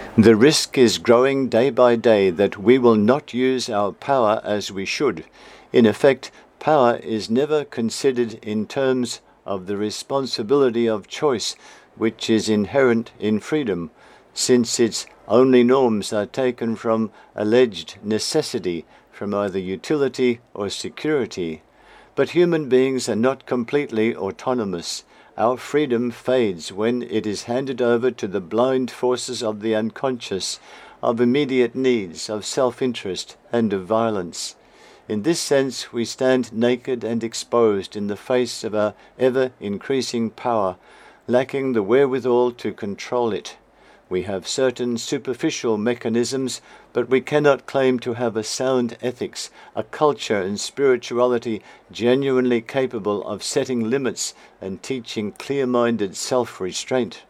The risk is growing day by day that we will not use our power as we should. In effect, power is never considered in terms of the responsibility of choice, which is inherent in freedom, since its only norms are taken from alleged necessity, from either utility or security. But human beings are not completely autonomous. Our freedom fades when it is handed over to the blind forces of the unconscious, of immediate needs, of self-interest, and of violence. In this sense, we stand naked and exposed in the face of our ever-increasing power, lacking the wherewithal to control it. We have certain superficial mechanisms, but we cannot claim to have a sound ethics, a culture and spirituality genuinely capable of setting limits and teaching clear-minded self-restraint.